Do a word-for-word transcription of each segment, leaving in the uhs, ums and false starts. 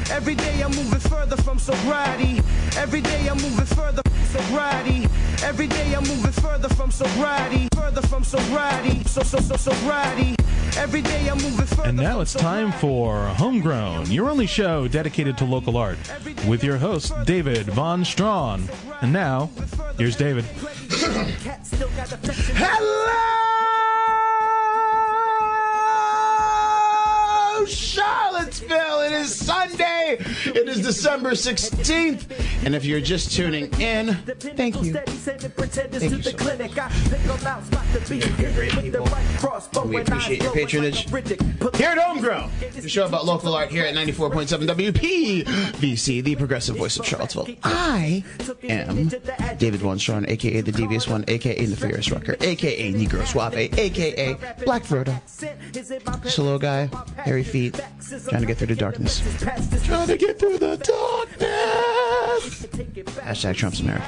Every day I'm moving further from sobriety. Every day I'm moving further from sobriety. Every day I'm moving further from sobriety. Further from sobriety. So, so, so, sobriety. Every day I'm moving further. And now it's time for Homegrown, your only show dedicated to local art, with your host, David Von Strawn. And now, here's David. Hello, Charlottesville. It is Sunday. It is December sixteenth. And if you're just tuning in, thank you. Thank you so much. You're great people. We appreciate your patronage. Here at Homegrown, the show about local art here at ninety-four point seven W P V C, the progressive voice of Charlottesville. I am David Von Strawn, a k a. The Devious One, a k a. Nefarious Rucker, a k a. Negro Suave, a k a. Black Frodo. Just a little guy, hairy feet, trying to get through the darkness. Trying to get through the darkness. Hashtag Trump's America.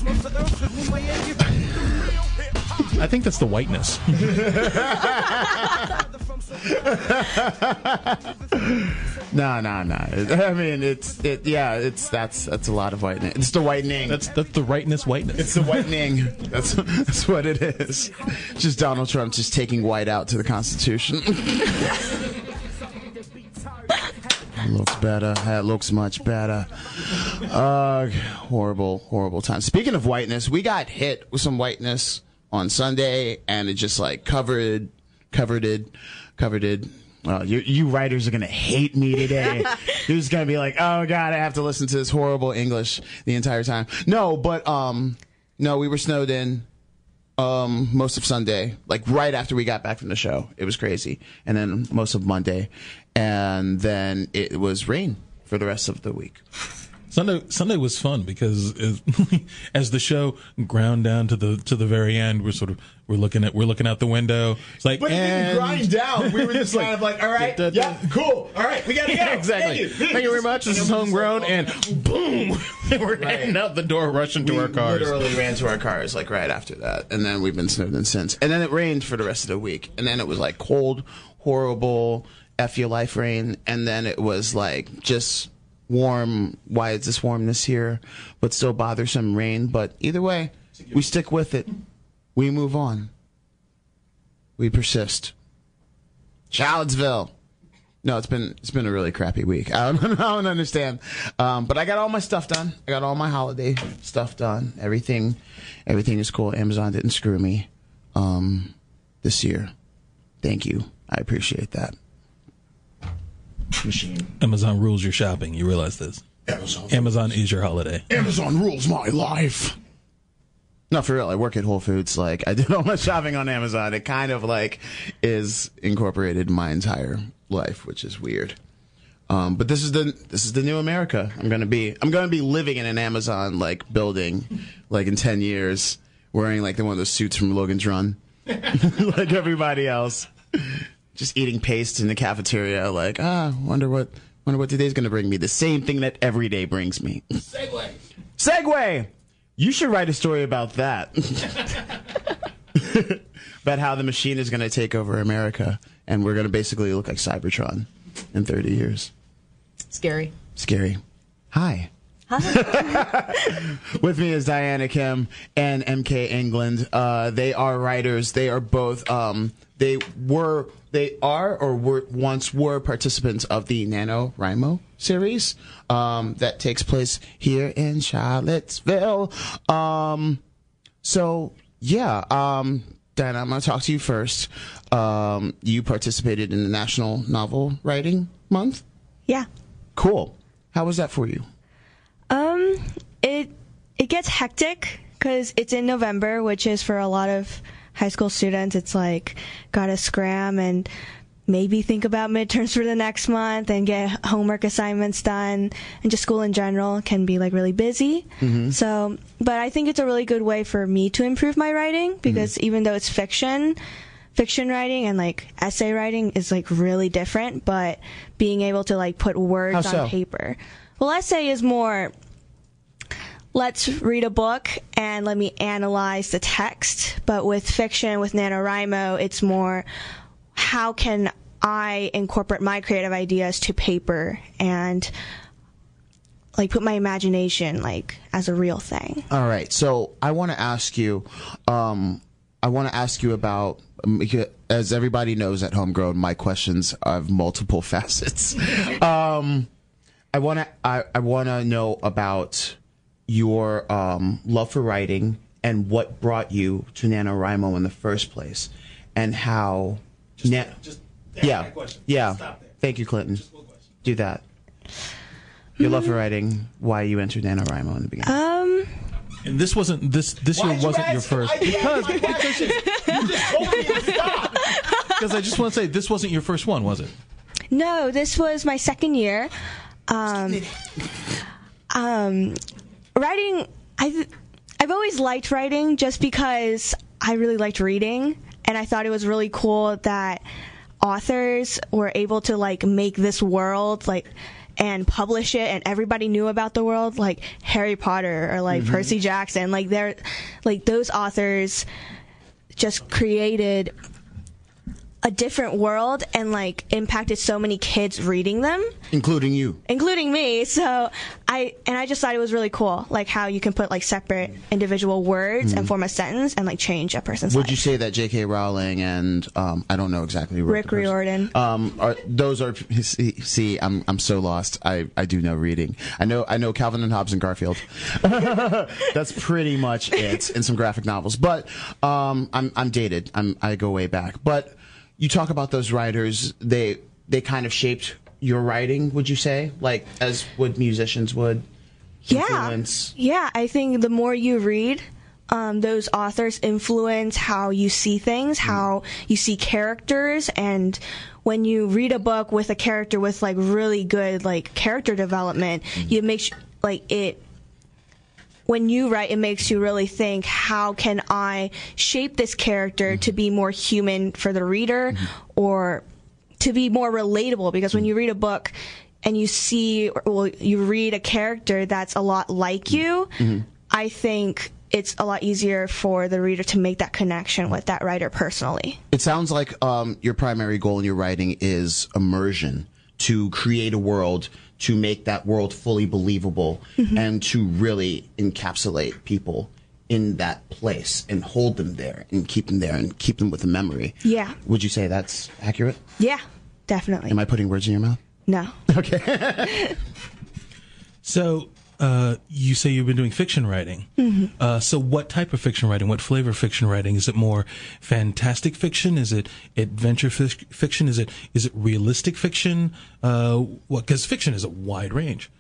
I think that's the whiteness. No, no, no. I mean, it's it. Yeah, it's that's that's a lot of whitening. It's the whitening. That's that's the rightness whiteness. It's the whitening. That's that's what it is. Just Donald Trump just taking white out to the Constitution. Looks better. That looks much better. Uh, horrible, horrible time. Speaking of whiteness, we got hit with some whiteness on Sunday, and it just like covered, covered it, covered it. Uh, you, you writers are gonna hate me today. You're just gonna be like, "Oh God, I have to listen to this horrible English the entire time." No, but um, no, we were snowed in. Um, most of Sunday, like right after we got back from the show, it was crazy, and then most of Monday, and then it was rain for the rest of the week. Sunday Sunday was fun because as, as the show ground down to the to the very end, we're sort of we're looking at we're looking out the window. It's like, but it and didn't grind down. We were just kind of like, all right, da, da, yeah, cool, all right, we gotta go. Yeah, exactly. Thank you. Thank you very much. This is Homegrown, and boom, we're Right. heading out the door, rushing to we our cars. literally ran to our cars like right after that, and then we've been snowed in since. And then it rained for the rest of the week, and then it was like cold, horrible, F your life rain, and then it was like just warm. Why is this warm this year? But still bothersome rain. But either way, we stick with it. We move on. We persist. Charlottesville. No, it's been it's been a really crappy week. I don't, I don't understand. Um, but I got all my stuff done. I got all my holiday stuff done. Everything, everything is cool. Amazon didn't screw me um, this year. Thank you. I appreciate that. Machine. Amazon rules your shopping. You realize this? Amazon. Amazon is your holiday. Amazon rules my life. No, for real. I work at Whole Foods. Like, I did all my shopping on Amazon. It kind of like is incorporated in my entire life, which is weird. Um, but this is the this is the new America. I'm gonna be I'm gonna be living in an Amazon like building, like in ten years, wearing like the one of those suits from Logan's Run, like everybody else. Just eating paste in the cafeteria, like, ah, wonder what, wonder what today's gonna bring me. The same thing that every day brings me. Segway. Segway. You should write a story about that. About how the machine is gonna take over America, and we're gonna basically look like Cybertron in thirty years. Scary. Scary. Hi. Hi. With me is Diana Kim and M K England. Uh, they are writers. They are both. Um, they were. They are or were once were participants of the NaNoWriMo series um, that takes place here in Charlottesville. Um, so yeah, um, Diana, I'm going to talk to you first. Um, you participated in the National Novel Writing Month. Yeah. Cool. How was that for you? Um, it it gets hectic because it's in November, which is for a lot of high school students. It's like gotta scram and maybe think about midterms for the next month and get homework assignments done, and just school in general can be like really busy. Mm-hmm. So, but I think it's a really good way for me to improve my writing because mm-hmm. even though it's fiction, fiction writing and like essay writing is like really different, but being able to like put words How so? on paper. Well, essay is more, let's read a book and let me analyze the text. But with fiction, with NaNoWriMo, it's more, how can I incorporate my creative ideas to paper? And like put my imagination like as a real thing. All right. So I want to ask you, um, I want to ask you about, um, as everybody knows at Homegrown, my questions have multiple facets. um, I want to, I, I want to know about your um, love for writing and what brought you to NaNoWriMo in the first place, and how. Just, Na- just yeah, yeah. Stop there. Thank you, Clinton. Do that. Your love for writing, why you entered NaNoWriMo in the beginning. Um, And this wasn't this this year wasn't your first because because you just told me to stop. Because I just want to say this wasn't your first one, was it? no, this was my second year. Um, um, writing, I've, I've always liked writing just because I really liked reading, and I thought it was really cool that authors were able to like make this world like and publish it, and everybody knew about the world, like Harry Potter or like mm-hmm. Percy Jackson. Like they're like those authors just created a different world and like impacted so many kids reading them, including you, including me. So I and I just thought it was really cool, like how you can put like separate individual words mm-hmm. and form a sentence and like change a person's Would life. you say that J K. Rowling and um, I don't know exactly who wrote Rick the person. Riordan, um, are those are see, see I'm I'm so lost. I, I do know reading. I know I know Calvin and Hobbes and Garfield. That's pretty much it, and some graphic novels. But um, I'm I'm dated. I'm I go way back. But you talk about those writers, they they kind of shaped your writing, would you say? Like, as would musicians would? Influence. Yeah. Yeah, I think the more you read, um, those authors influence how you see things, how you see characters, and when you read a book with a character with, like, really good, like, character development, mm-hmm. you make, sh- like, it... When you write, it makes you really think, how can I shape this character mm-hmm. to be more human for the reader mm-hmm. or to be more relatable? Because when you read a book and you see, well, you read a character that's a lot like you, mm-hmm. I think it's a lot easier for the reader to make that connection with that writer personally. It sounds like um, your primary goal in your writing is immersion, to create a world, to make that world fully believable, mm-hmm. and to really encapsulate people in that place and hold them there and keep them there and keep them with a memory. Yeah. Would you say that's accurate? Yeah, definitely. Am I putting words in your mouth? No. Okay. So uh, you say you've been doing fiction writing. Mm-hmm. Uh, so what type of fiction writing? What flavor of fiction writing? Is it more fantastic fiction? Is it adventure fic- fiction? Is it is it realistic fiction? Uh, what? Because fiction is a wide range.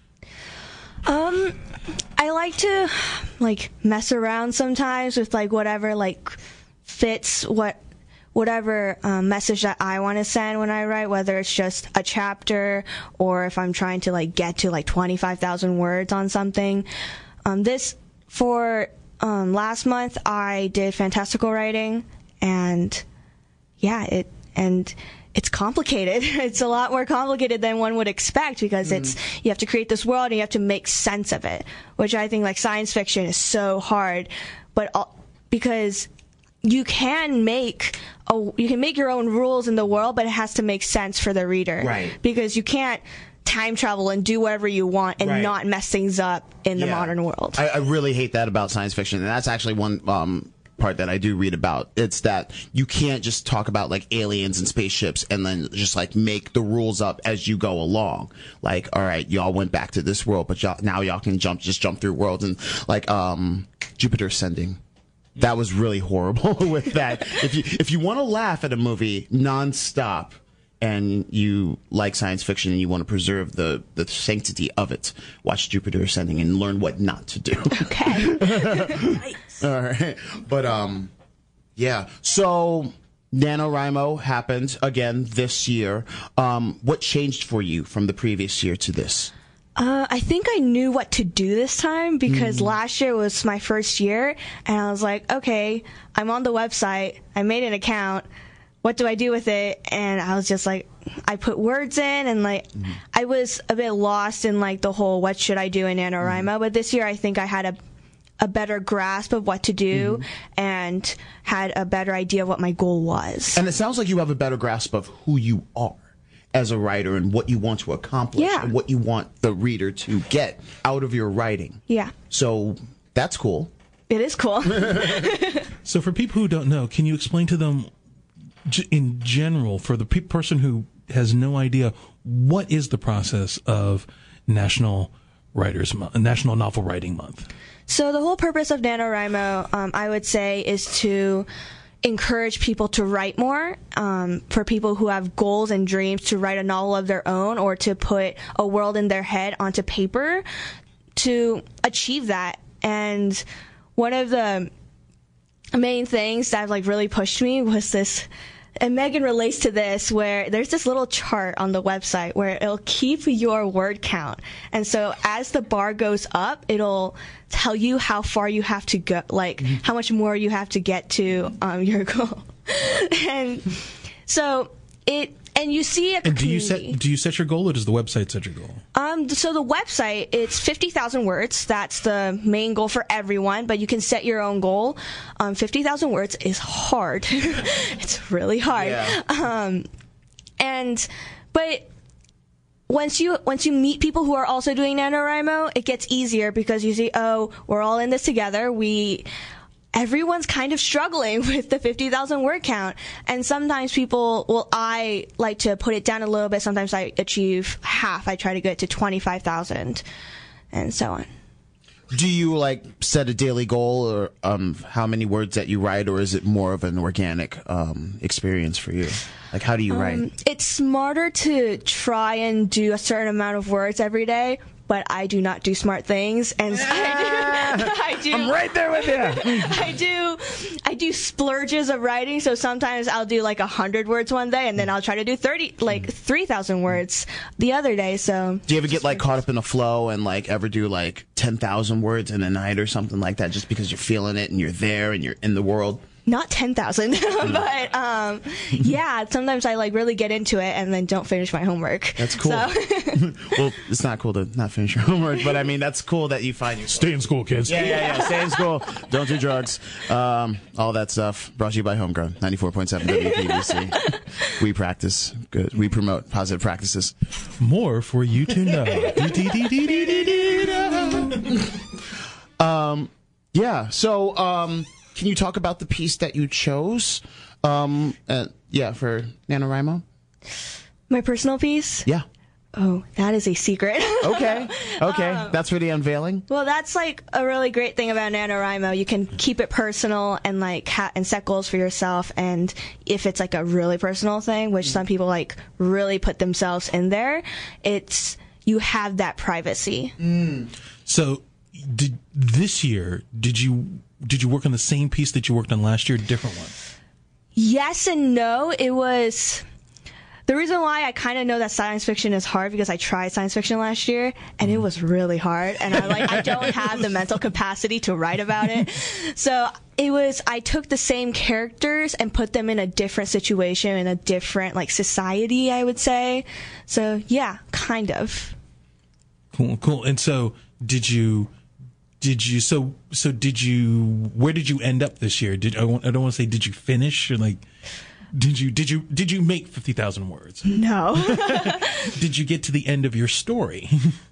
Um, I like to like mess around sometimes with like whatever like fits what. whatever um, message that I want to send when I write, whether it's just a chapter or if I'm trying to like get to like twenty-five thousand words on something. Um, this for um, last month I did fantastical writing, and yeah, it and it's complicated. It's a lot more complicated than one would expect because mm. it's you have to create this world and you have to make sense of it, which I think like science fiction is so hard, but uh, because you can make a, you can make your own rules in the world, but it has to make sense for the reader. Right. Because you can't time travel and do whatever you want and right. not mess things up in yeah. the modern world. I, I really hate that about science fiction, and that's actually one um, part that I do read about. It's that you can't just talk about like aliens and spaceships and then just like make the rules up as you go along. Like, all right, y'all went back to this world, but y'all, now y'all can jump, just jump through worlds, and like um, Jupiter Ascending. That was really horrible with that. If you if you want to laugh at a movie nonstop and you like science fiction and you want to preserve the, the sanctity of it, watch Jupiter Ascending and learn what not to do. Okay. Nice. All right. But um yeah. So NaNoWriMo happened again this year. Um what changed for you from the previous year to this? Uh, I think I knew what to do this time because mm. last year was my first year, and I was like, okay, I'm on the website, I made an account, what do I do with it? And I was just like, I put words in, and like, mm. I was a bit lost in like the whole what should I do in NaNoWriMo, mm. but this year I think I had a a better grasp of what to do mm. and had a better idea of what my goal was. And it sounds like you have a better grasp of who you are. as a writer and what you want to accomplish Yeah. and what you want the reader to get out of your writing. Yeah. So that's cool. It is cool. So for people who don't know, can you explain to them g- in general, for the pe- person who has no idea, what is the process of National Writers Month, National Novel Writing Month? So the whole purpose of NaNoWriMo, um, I would say, is to encourage people to write more, um, for people who have goals and dreams to write a novel of their own or to put a world in their head onto paper to achieve that. And one of the main things that like really pushed me was this, and Megan relates to this, where there's this little chart on the website where it'll keep your word count. And so as the bar goes up, it'll tell you how far you have to go, like mm-hmm. how much more you have to get to um, your goal. And so it, and you see a And do you community. set do you set your goal, or does the website set your goal? Um, so the website, it's fifty thousand words. That's the main goal for everyone, but you can set your own goal. Um, fifty thousand words is hard. It's really hard. Yeah. Um, and, but once you, once you meet people who are also doing NaNoWriMo, it gets easier because you see, oh, we're all in this together. We, everyone's kind of struggling with the fifty thousand word count. And sometimes people, well, I like to put it down a little bit. Sometimes I achieve half. I try to get to twenty-five thousand and so on. Do you like set a daily goal or um, how many words that you write, or is it more of an organic um, experience for you? Like, how do you write? Um, it's smarter to try and do a certain amount of words every day, but I do not do smart things, and so I do. I do. I'm right there with you. I do. I do splurges of writing. So sometimes I'll do like a hundred words one day, and then I'll try to do thirty, like three thousand words the other day. So. Do you ever get like caught up in a flow and like ever do like ten thousand words in a night or something like that, just because you're feeling it and you're there and you're in the world? Not ten thousand, but um, yeah, sometimes I like really get into it and then don't finish my homework. That's cool. So. Well, it's not cool to not finish your homework, but I mean, that's cool that you find yourself. Stay in school, kids. Yeah, yeah, yeah. Stay in school. Don't do drugs. Um, all that stuff brought to you by Homegrown, ninety-four point seven W P B C. We practice good. We promote positive practices. More for you to know. um, yeah, so... Um, Can you talk about the piece that you chose? Um, uh, yeah, for NaNoWriMo? My personal piece? Yeah. Oh, that is a secret. Okay. Okay. Um, that's for the unveiling? Well, that's like a really great thing about NaNoWriMo. You can keep it personal and like ha- and set goals for yourself. And if it's like a really personal thing, which some people like really put themselves in there, it's, you have that privacy. Mm. So, did this year, did you... Did you work on the same piece that you worked on last year, different one? Yes and no. It was the reason why I kind of know that science fiction is hard because I tried science fiction last year and it was really hard, and I like I don't have the mental capacity to write about it. So it was I took the same characters and put them in a different situation, in a different like society, I would say. So yeah, kind of. Cool, cool. And so, did you? Did you so so did you where did you end up this year? Did I, want, I don't want to say did you finish or like did you did you did you make fifty thousand words? No. Did you get to the end of your story?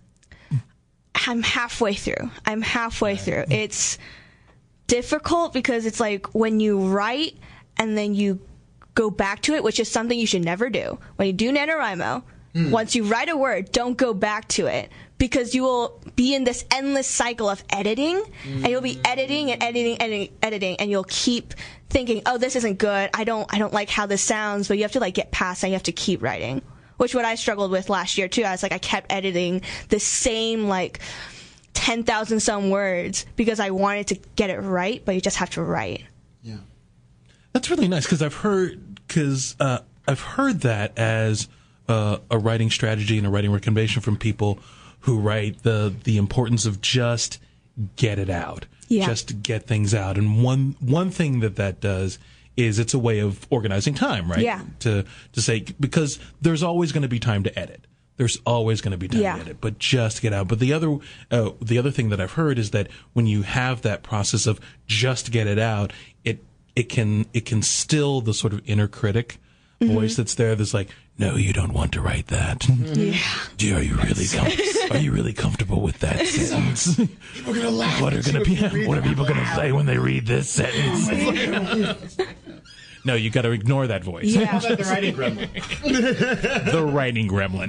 I'm halfway through. I'm halfway through. It's difficult because it's like when you write and then you go back to it, which is something you should never do. When you do NaNoWriMo, mm. once you write a word, don't go back to it. Because you will be in this endless cycle of editing, and you'll be editing and editing, editing, editing, and you'll keep thinking, "Oh, this isn't good. I don't, I don't like how this sounds." But you have to like get past that. You have to keep writing, which what I struggled with last year too. I was like, I kept editing the same like ten thousand some words because I wanted to get it right, but you just have to write. Yeah, that's really nice because I've heard because uh, I've heard that as uh, a writing strategy and a writing recommendation from people who write the the importance of just get it out, yeah. just get things out. And one one thing that that does is it's a way of organizing time, right? Yeah. To to say because there's always going to be time to edit. There's always going to be time yeah. to edit, but just get out. But the other uh, the other thing that I've heard is that when you have that process of just get it out, it it can it can still the sort of inner critic. Mm-hmm. Voice that's there that's like, no, you don't want to write that. Yeah. Are you really com- are you really comfortable with that sentence? People are gonna laugh. What are gonna be? What are people gonna say when they read this sentence? No, you got to ignore that voice. Yeah. How about the writing gremlin? The writing gremlin.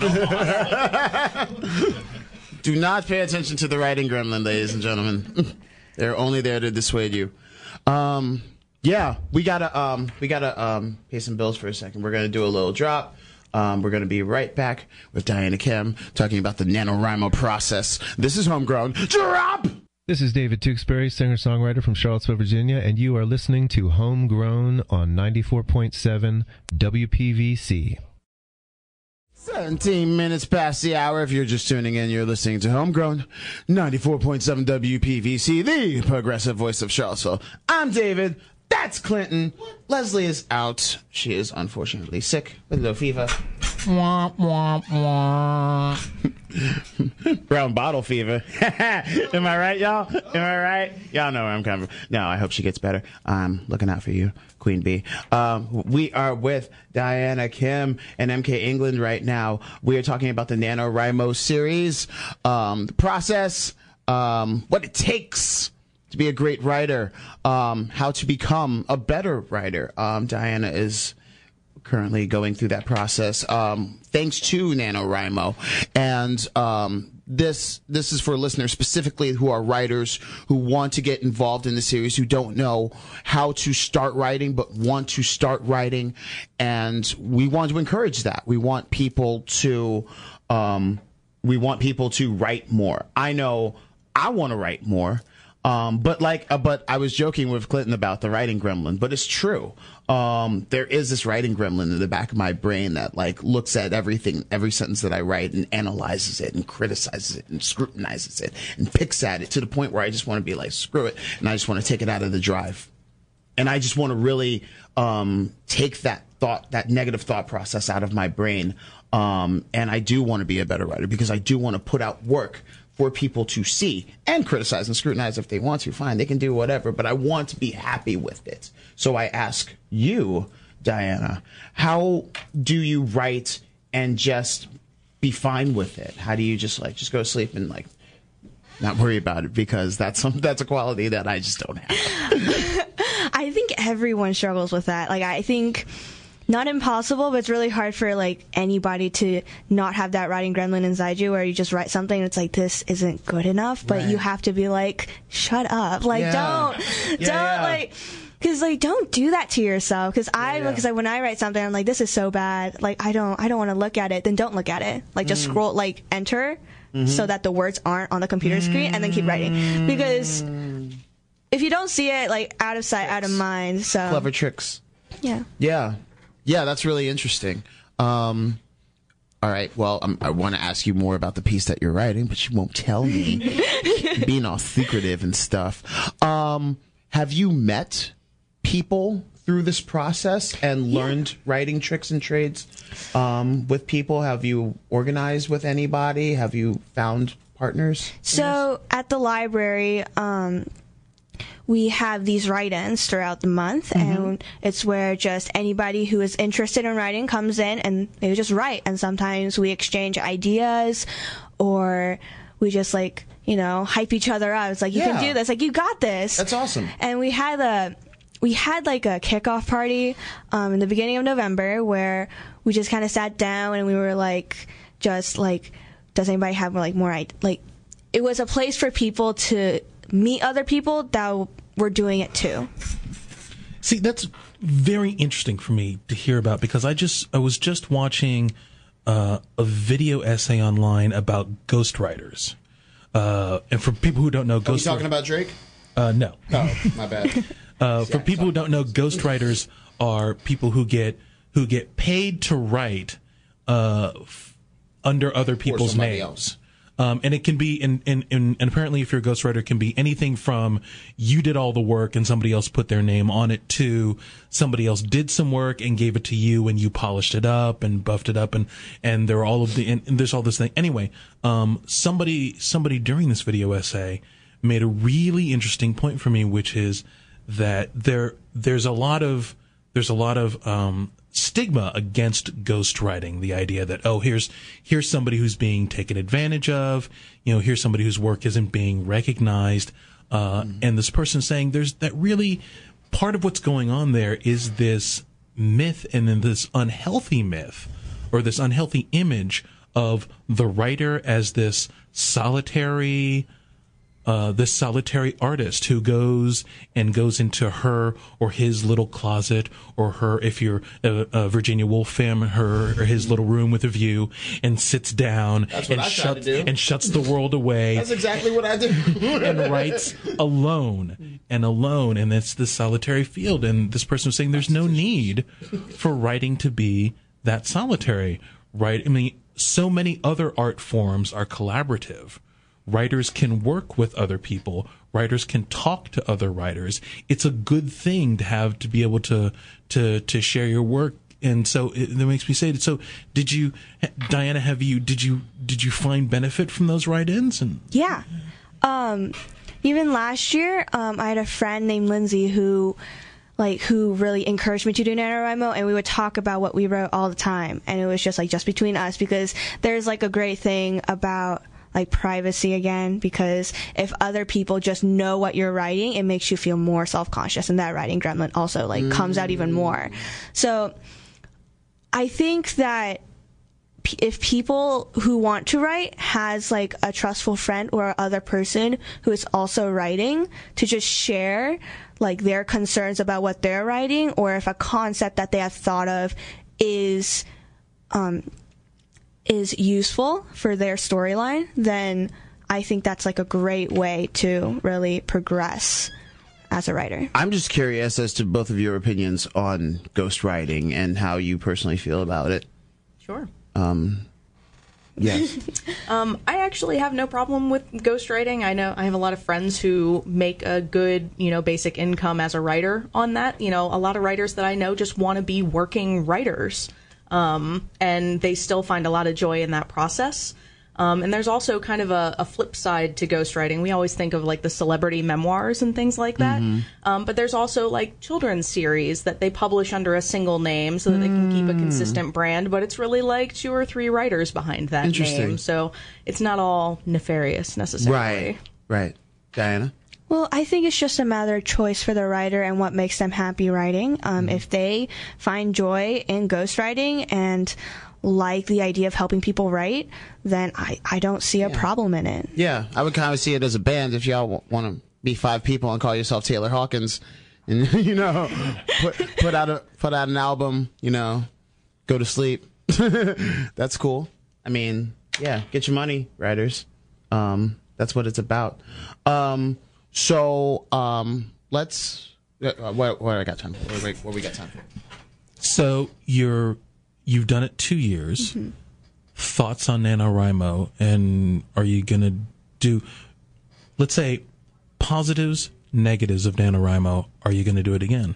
Do not pay attention to the writing gremlin, ladies and gentlemen. They're only there to dissuade you. Um, yeah, we gotta um, we gotta um, pay some bills for a second. We're gonna do a little drop. Um, we're gonna be right back with Diana Kim talking about the NaNoWriMo process. This is Homegrown. Drop. This is David Tewksbury, singer-songwriter from Charlottesville, Virginia, and you are listening to Homegrown on ninety-four point seven W P V C. seventeen minutes past the hour. If you're just tuning in, you're listening to Homegrown, ninety-four point seven W P V C, the progressive voice of Charlottesville. I'm David. That's Clinton. Leslie is out. She is unfortunately sick with low fever. Wah, wah, wah. Brown bottle fever. Am I right, y'all? Am I right? Y'all know where I'm coming from. No, I hope she gets better. I'm looking out for you, Queen Bee. Um, we are with Diana Kim and M K England right now. We are talking about the NaNoWriMo series, um, the process, um, what it takes to be a great writer, um, how to become a better writer. Um, Diana is currently going through that process, um, thanks to NaNoWriMo. And um, this this is for listeners specifically who are writers who want to get involved in the series, who don't know how to start writing but want to start writing. And we want to encourage that. We want people to um, we want people to write more. I know I want to write more. Um, but like, uh, but I was joking with Clinton about the writing gremlin, but it's true. Um, there is this writing gremlin in the back of my brain that like looks at everything, every sentence that I write and analyzes it and criticizes it and scrutinizes it and picks at it to the point where I just want to be like, screw it. And I just want to take it out of the drive. And I just want to really, um, take that thought, that negative thought process out of my brain. Um, and I do want to be a better writer because I do want to put out work for people to see and criticize and scrutinize if they want to. Fine, they can do whatever, but I want to be happy with it. So I ask you, Diana, how do you write and just be fine with it? How do you just like just go to sleep and like not worry about it? Because that's some that's a quality that I just don't have. I think everyone struggles with that. Like, I think not impossible, but it's really hard for like anybody to not have that writing gremlin inside you where you just write something and it's like, this isn't good enough, but Right. you have to be like, shut up. Like, Yeah. don't, Yeah, don't yeah. like, cause like, don't do that to yourself. Cause I, yeah. because like, when I write something, I'm like, this is so bad. Like, I don't, I don't want to look at it. Then don't look at it. Like, just Mm. scroll, like, enter so that the words aren't on the computer screen and then keep writing. Because if you don't see it, like, out of sight, out of mind. So, Clever tricks. yeah. Yeah. Yeah, that's really interesting. Um, all right. Well, um, I want to ask you more about the piece that you're writing, but you won't tell me. Being all secretive and stuff. Um, have you met people through this process and learned writing tricks and trades um, with people? Have you organized with anybody? Have you found partners? So at the library, um, we have these write-ins throughout the month, and it's where just anybody who is interested in writing comes in and they just write. And sometimes we exchange ideas, or we just like, you know, hype each other up. It's like, you Yeah. can do this. Like, you got this. That's awesome. And we had a we had like a kickoff party um, in the beginning of November where we just kind of sat down and we were like, just like, does anybody have like more id- like? It was a place for people to meet other people that were doing it too. See, that's very interesting for me to hear about because I just I was just watching uh, a video essay online about ghostwriters. Uh, and for people who don't know, Are you ghost talking about Drake? uh, no. Oh, my bad. Uh, for people who don't know, ghostwriters are people who get who get paid to write uh, f- under other people's somebody names. else. Um, and it can be, in, in, in, and apparently if you're a ghostwriter, it can be anything from you did all the work and somebody else put their name on it to somebody else did some work and gave it to you and you polished it up and buffed it up and, and there are all of the, and, and there's all this thing. Anyway, um, somebody, somebody during this video essay made a really interesting point for me, which is that there, there's a lot of, there's a lot of, um, stigma against ghostwriting, the idea that, oh, here's here's somebody who's being taken advantage of, you know, here's somebody whose work isn't being recognized, uh, mm-hmm. and this person saying there's that really part of what's going on there is this myth and then this unhealthy myth or this unhealthy image of the writer as this solitary Uh, this solitary artist who goes and goes into her or his little closet, or her, if you're a, a Virginia Woolf fan, her or his little room with a view, and sits down and shuts and shuts the world away. That's exactly what I do. And writes alone and alone, and it's this solitary field. And this person was saying there's no need for writing to be that solitary, right? I mean, so many other art forms are collaborative. Writers can work with other people. Writers can talk to other writers. It's a good thing to have to be able to to to share your work. And so it, that makes me say it. So did you, Diana? Have you did you did you find benefit from those write-ins? And yeah, um, even last year, um, I had a friend named Lindsay who, like, who really encouraged me to do NaNoWriMo, and we would talk about what we wrote all the time, and it was just like just between us, because there's like a great thing about like privacy again, because if other people just know what you're writing, it makes you feel more self-conscious, and that writing gremlin also like mm. comes out even more. So I think that p- if people who want to write has like a trustful friend or other person who is also writing, to just share like their concerns about what they're writing, or if a concept that they have thought of is um is useful for their storyline, then I think that's like a great way to really progress as a writer. I'm just curious as to both of your opinions on ghostwriting and how you personally feel about it. Sure. Um, yes. um, I actually have no problem with ghostwriting. I know I have a lot of friends who make a good, you know, basic income as a writer on that. You know, a lot of writers that I know just want to be working writers. Um, and they still find a lot of joy in that process. Um, and there's also kind of a, a flip side to ghostwriting. We always think of like the celebrity memoirs and things like that. Mm-hmm. Um, but there's also like children's series that they publish under a single name so that they can keep a consistent brand. But it's really like two or three writers behind that name. So it's not all nefarious necessarily. Right, right. Diana? Well, I think it's just a matter of choice for the writer and what makes them happy writing. Um, if they find joy in ghostwriting and like the idea of helping people write, then I, I don't see a yeah. problem in it. Yeah, I would kind of see it as a band. If y'all w- want to be five people and call yourself Taylor Hawkins, and you know, put put out a put out an album, you know, go to sleep. That's cool. I mean, yeah, get your money, writers. Um, that's what it's about. Um, So um, let's. Uh, what, what I got time for? What, what we got time for? So you're you've done it two years. Mm-hmm. Thoughts on NaNoWriMo, and are you gonna do? Let's say positives, negatives of NaNoWriMo. Are you gonna do it again?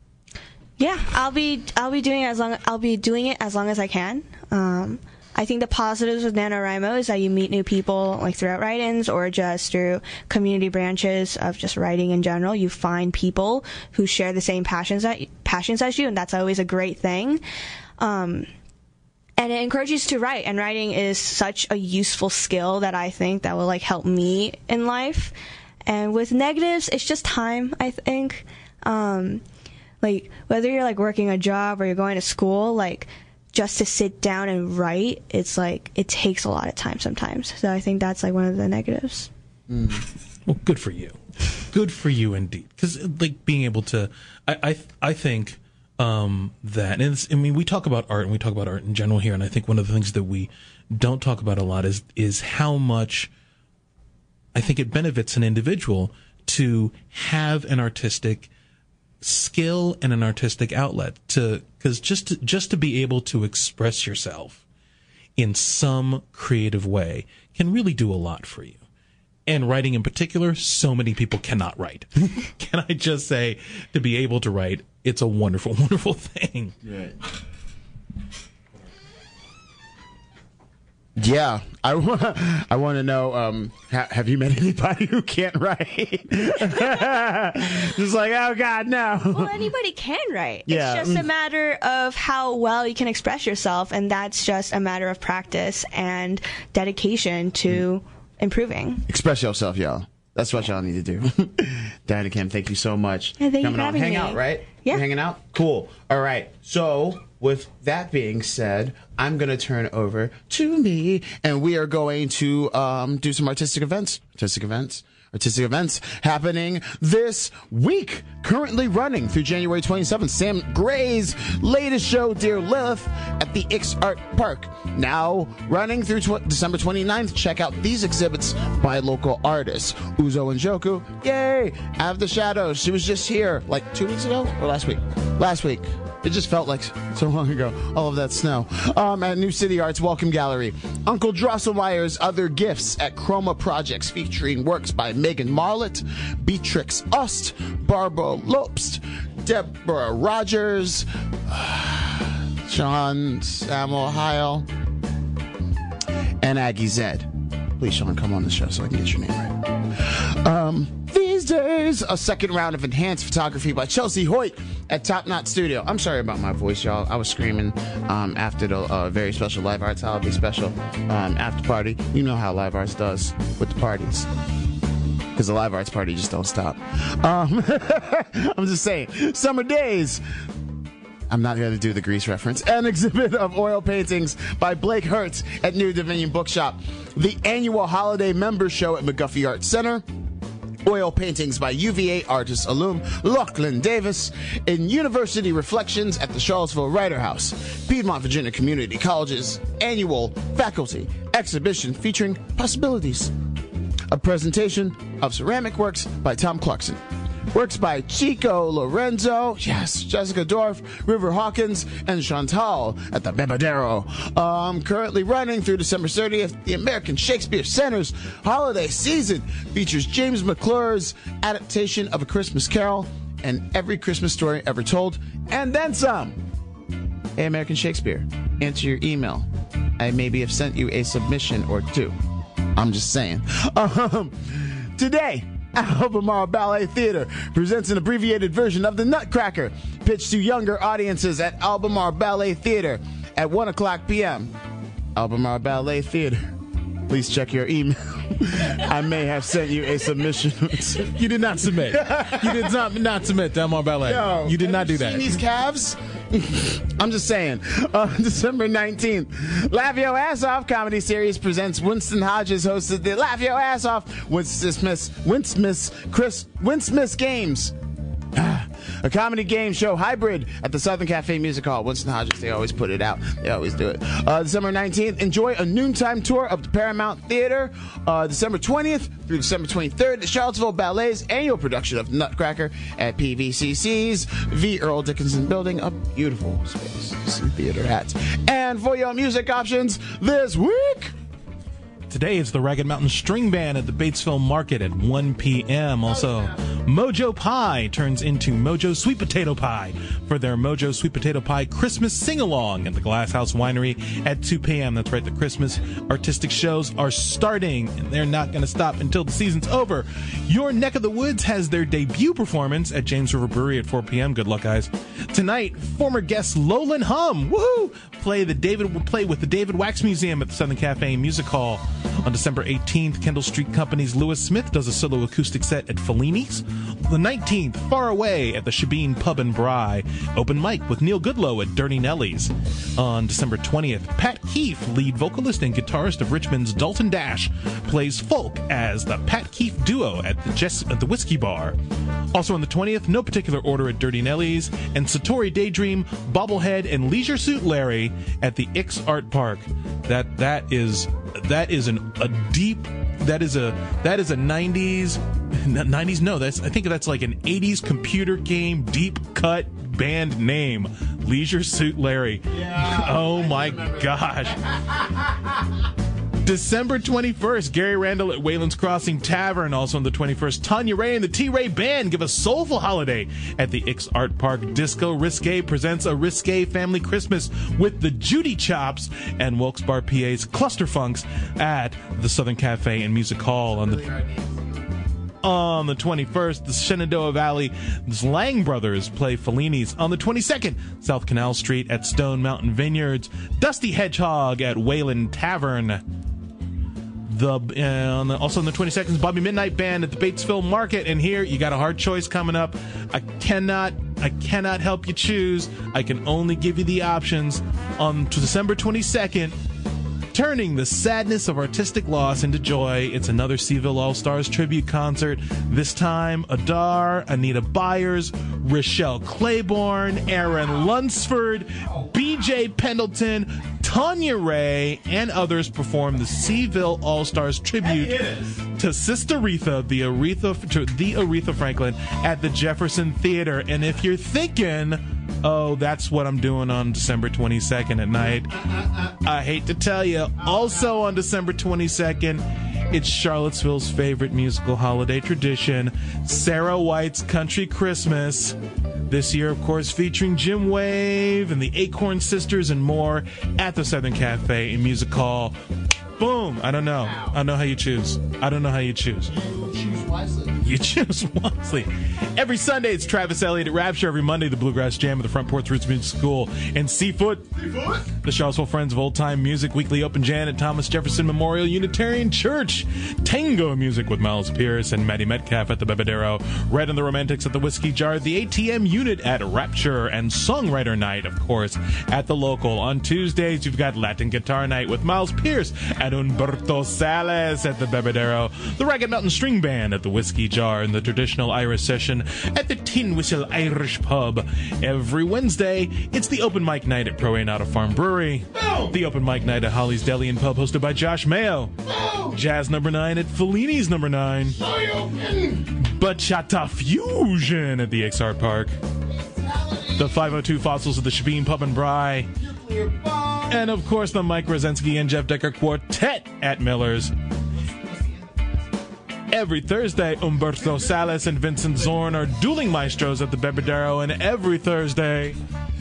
Yeah, I'll be I'll be doing it as long I'll be doing it as long as I can. Um, I think the positives with NaNoWriMo is that you meet new people like throughout write-ins or just through community branches of just writing in general. You find people who share the same passions that, passions as you, and that's always a great thing. Um, and it encourages you to write, and writing is such a useful skill that I think that will like help me in life. And with negatives, it's just time, I think. Um, like whether you're like working a job or you're going to school, like just to sit down and write, it's like it takes a lot of time sometimes. So I think that's like one of the negatives. Mm. Well, good for you. Good for you indeed. Because like being able to, I I, I think um, that, and it's, I mean, we talk about art and we talk about art in general here, and I think one of the things that we don't talk about a lot is is how much I think it benefits an individual to have an artistic skill and an artistic outlet, to because just to, just to be able to express yourself in some creative way can really do a lot for you. And writing in particular, so many people cannot write. Can I just say, to be able to write, it's a wonderful, wonderful thing. Right. Yeah, I, I want to know, um, ha- have you met anybody who can't write? Just like, oh, God, no. Well, anybody can write. Yeah. It's just a matter of how well you can express yourself, and that's just a matter of practice and dedication to improving. Express yourself, y'all. That's what y'all need to do. Diana Kim, thank you so much. Yeah, thank you Coming for on. having Hang me. out, right? Yeah. You're hanging out? Cool. All right. So, with that being said, I'm going to turn over to me, and we are going to um, do some artistic events. Artistic events. Artistic events happening this week, currently running through January twenty-seventh. Sam Gray's latest show, Dear Lilith, at the Ix Art Park. Now running through tw- December twenty-ninth. Check out these exhibits by local artists. Uzo and Joku, yay! Out of the Shadows. She was just here like two weeks ago or last week? Last week. It just felt like so long ago. All of that snow. Um, at New City Arts Welcome Gallery. Uncle Drosselmeyer's Other Gifts at Chroma Projects, featuring works by Megan Marlett, Beatrix Ust, Barbara Lobst, Deborah Rogers, Sean Samuel Heil, and Aggie Zed. Please, Sean, come on the show so I can get your name right. Um, these days, a second round of enhanced photography by Chelsea Hoyt at Top Knot Studio. I'm sorry about my voice, y'all. I was screaming um, after the uh, very special Live Arts Holiday Special um, after party. You know how Live Arts does with the parties. Because the Live Arts party just don't stop. Um, I'm just saying. Summer Days. I'm not going to do the Grease reference. An exhibit of oil paintings by Blake Hertz at New Dominion Bookshop. The annual holiday member show at McGuffey Arts Center. Oil paintings by U V A artist alum Lachlan Davis. In University Reflections at the Charlottesville Writer House. Piedmont Virginia Community College's annual faculty exhibition featuring Possibilities. A presentation of ceramic works by Tom Clarkson. Works by Chico Lorenzo, yes, Jessica Dorff, River Hawkins, and Chantal at the Bebedero. Um, currently running through December thirtieth, the American Shakespeare Center's holiday season features James McClure's adaptation of A Christmas Carol and Every Christmas Story Ever Told, and then some. Hey, American Shakespeare, answer your email. I maybe have sent you a submission or two. I'm just saying. Um, today, Albemarle Ballet Theater presents an abbreviated version of The Nutcracker, pitched to younger audiences at Albemarle Ballet Theater at one o'clock p.m. Albemarle Ballet Theater. Please check your email. I may have sent you a submission. You did not submit. You did not not submit to Albemarle Ballet. Yo, you did have not do you that. Seen these calves? I'm just saying. Uh, December nineteenth, Laugh Your Ass Off comedy series presents Winston Hodges hosted the Laugh Your Ass Off Winston Smith Winsmith Chris Winsmith Games. A comedy game show hybrid at the Southern Cafe Music Hall. Winston Hodges, they always put it out. They always do it. Uh, December nineteenth, enjoy a noontime tour of the Paramount Theater. Uh, December twentieth through December twenty-third, the Charlottesville Ballet's annual production of Nutcracker at P V C C's V. Earl Dickinson Building. A beautiful space to see theater hats. And for your music options this week... Today is the Ragged Mountain String Band at the Batesville Market at one p.m. Also, Mojo Pie turns into Mojo Sweet Potato Pie for their Mojo Sweet Potato Pie Christmas Sing-Along at the Glass House Winery at two p.m. That's right, the Christmas artistic shows are starting, and they're not going to stop until the season's over. Your Neck of the Woods has their debut performance at James River Brewery at four p.m. Good luck, guys. Tonight, former guest Lowland Hum, woohoo, play the David will play with the David Wax Museum at the Southern Cafe Music Hall. On December eighteenth, Kendall Street Company's Lewis Smith does a solo acoustic set at Fellini's. The nineteenth, Far Away at the Shabine Pub and Bry. Open mic with Neil Goodlow at Dirty Nelly's. On December twentieth, Pat Keefe, lead vocalist and guitarist of Richmond's Dalton Dash, plays folk as the Pat Keefe Duo at the, Jess- at the Whiskey Bar. Also on the twentieth, no particular order at Dirty Nelly's, and Satori Daydream, Bobblehead, and Leisure Suit Larry at the Ix Art Park. That that is that is an a deep that is a that is a nineties nineties no that's I think that's like an eighties computer game deep cut band name. Leisure Suit Larry. Yeah, oh my gosh. December twenty-first, Gary Randall at Wayland's Crossing Tavern. Also on the twenty-first, Tanya Ray and the T-Ray Band give a soulful holiday at the Ix Art Park. Disco Risque presents a Risque Family Christmas with the Judy Chops and Wilkes-Barre, P A's Cluster Funks at the Southern Cafe and Music Hall. On the On the twenty-first, the Shenandoah Valley Lang Brothers play Fellini's. On the twenty-second, South Canal Street at Stone Mountain Vineyards, Dusty Hedgehog at Wayland Tavern. The uh, on the, also on the twenty-second, Bobby Midnight Band at the Batesville Market. And here, you got a hard choice coming up. I cannot, I cannot help you choose. I can only give you the options. On December twenty-second, turning the sadness of artistic loss into joy, it's another Seaville All-Stars tribute concert. This time, Adar, Anita Byers, Rochelle Claiborne, Aaron Lunsford, B J Pendleton, Tanya Ray, and others perform the Seaville All-Stars tribute to Sister Aretha, the Aretha, to the Aretha Franklin, at the Jefferson Theater. And if you're thinking, oh, that's what I'm doing on December twenty-second at night, I hate to tell you, also on December twenty-second, it's Charlottesville's favorite musical holiday tradition, Sarah White's Country Christmas. This year, of course, featuring Jim Wave and the Acorn Sisters and more at the Southern Cafe and Music Hall. Boom! I don't know. I don't know how you choose. I don't know how you choose. You choose wisely. You choose wisely. Every Sunday, it's Travis Elliott at Rapture. Every Monday, the Bluegrass Jam at the Front Porch Roots Music School. And Seafoot, Seafoot, the Charlottesville Friends of Old Time Music Weekly Open Jam at Thomas Jefferson Memorial Unitarian Church. Tango Music with Miles Pierce and Maddie Metcalf at the Bebedero. Red and the Romantics at the Whiskey Jar. The A T M Unit at Rapture. And Songwriter Night, of course, at the local. On Tuesdays, you've got Latin Guitar Night with Miles Pierce and Humberto Salas at the Bebedero. The Ragged Mountain String Band at the Whiskey Jar. And the traditional Irish session at the Tin Whistle Irish Pub. Every Wednesday, it's the open mic night at Pro Nata Farm Brewery. Oh. The open mic night at Holly's Deli and Pub hosted by Josh Mayo. Oh. Jazz number nine at Fellini's number nine. Bachata Fusion at the X R Park. The five oh two Fossils at the Shabine Pub and Bry. And of course, the Mike Rosensky and Jeff Decker Quartet at Miller's. Every Thursday, Humberto Salas and Vincent Zorn are dueling maestros at the Bebedero, and every Thursday,